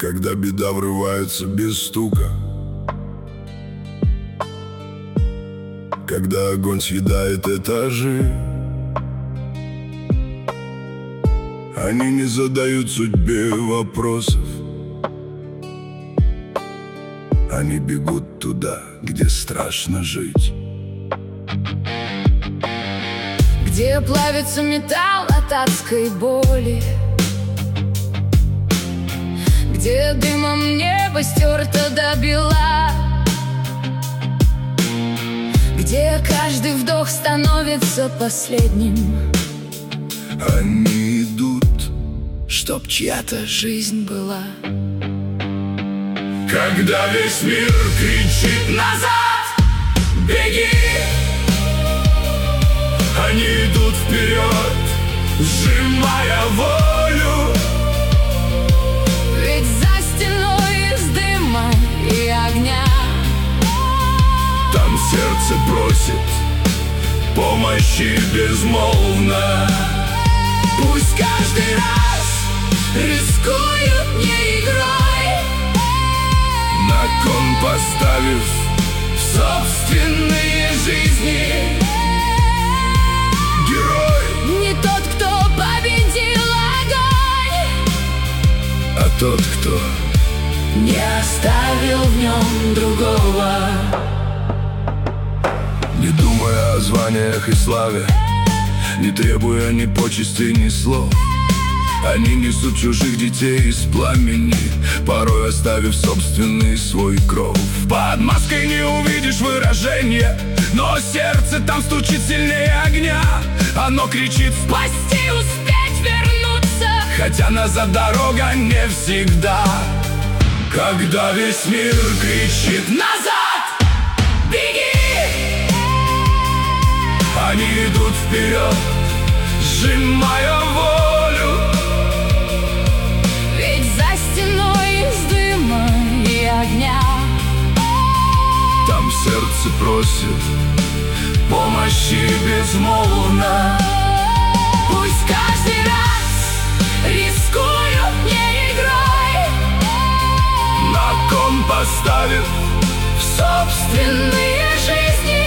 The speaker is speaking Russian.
Когда беда врывается без стука, когда огонь съедает этажи, они не задают судьбе вопросов. Они бегут туда, где страшно жить, где плавится металл от адской боли, где дымом небо стерто до бела, где каждый вдох становится последним. Они идут, чтоб чья-то жизнь была. когда весь мир кричит Назад! «Беги!», они идут вперед, сжимая волю. Ведь за стеной из дыма и огня Там сердце просит помощи безмолвно. пусть каждый раз рискуют не игрой, На кон поставив собственные жизни. герой, Не тот, кто победил огонь, а тот, кто не оставил в нем другого. не думая о званиях и славе, не требуя ни почестей, ни слов, они несут чужих детей из пламени, порой оставив собственный свой кров. Под маской не увидишь выражения, но сердце там стучит сильнее огня. Оно кричит Спасти, успеть вернуться, хотя назад дорога не всегда. Когда весь мир кричит назад! Беги! они идут вперед, сжимая волю. Ведь за стеной из дыма и огня Там сердце просит помощи безмолвно. пусть каждый раз рискуют не игрой, На кон поставив собственные жизни.